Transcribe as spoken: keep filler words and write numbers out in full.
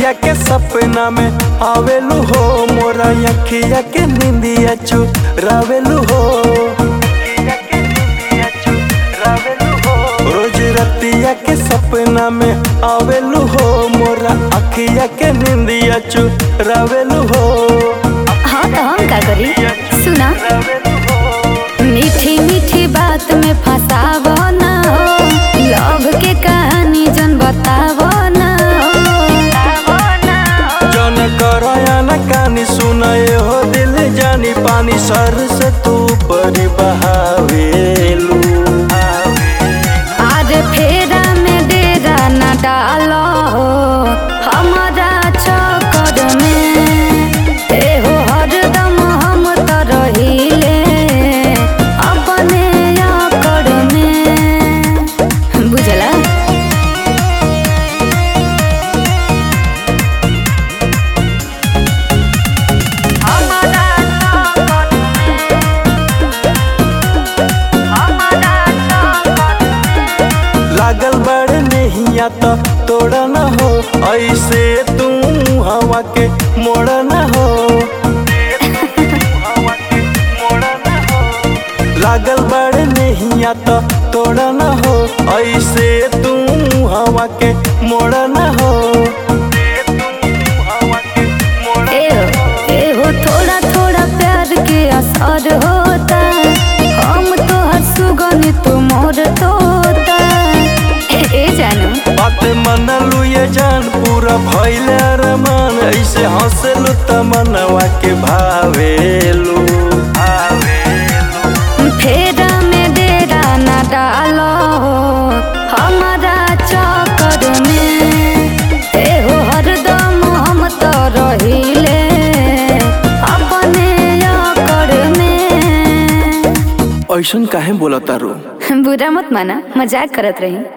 रतिया के सपना में आवेलू हो, मोरा अखिया के निंदिया चुरावेलू हो। रोज रतिया के सपना में आवेलू हो, मोरा अखिया के निंदिया चुरावेलू हो। हाँ तो हम का करी सुना, मीठी मीठी बात में फंसावो ना हो, लव के कहानी जन बतावो ना हो। जन कराया न कहानी सुनाए हो, दिल जानी पानी सर से तू परी बहावेलू। आज फेरा में डेरा न डालो हो हमारा चक्कर में, ए हो हरदम हम तो रहिले अपने आकर में, बुझला। लागल बड़े नहिया तो तोड़ा न हो, ऐसे तू हवा के मोड़ा न हो। लागल बड़े नहिया तो तोड़ा न हो, ऐसे तू हवा के मोड़ा न हो। ए हो, ए हो थोड़ा थोड़ा प्यार के असर होता, हम तो हर सुगनी तू मोर तोता। ए जानू बात मनलू ये जान पूरा भइले अरमान, ऐसे हंसलू त मनवा के भावेलू। फेरा में डेरा न डालो हमारा चक्कर में, ए हो हरदम हम तो रहिले अपने आकर में। ऐसन काहे बोला तारू? बुरा मत माना, मजाक करत रही।